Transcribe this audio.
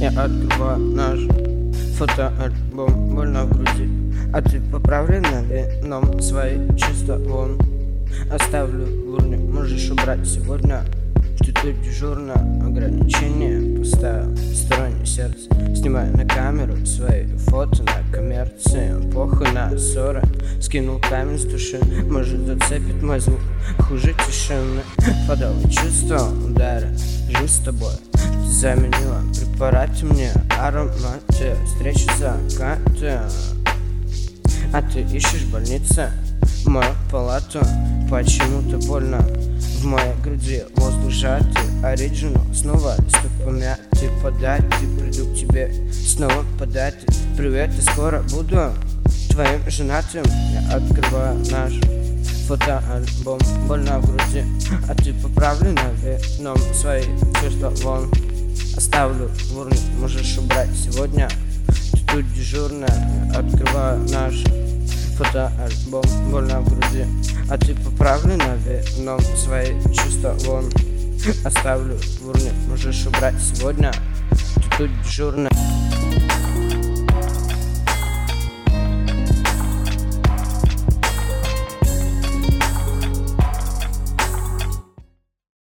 Я открываю наш фотоальбом, больно в груди, а ты поправлена вином свои чувства вон. Оставлю в урне, можешь убрать сегодня. Ты тут дежурно, ограничение поставил стороннее сердце. Снимаю на камеру свои фото на коммерции. Похуй на ссоры, скинул камень с души. Может зацепит мой звук, хуже тишины. Подобные чувства удара, жизнь с тобой. Ты заменила препараты мне, ароматы, встречи закаты. А ты ищешь больницы, мою палату. Почему-то больно в моей груди, воздух сжатый, оригинал. Снова листок помятый, подать, приду к тебе снова подать. Привет, я скоро буду твоим женатым. Я открываю наш фотоальбом, больно в груди, а ты поправлена вином свои чувства вон. Оставлю в урне, можешь убрать сегодня. Ты тут дежурная. Я открываю наш фотоальбом, больно в груди, а ты поправлена вином свои чувства вон. Оставлю в урне, можешь убрать сегодня. Ты тут дежурная.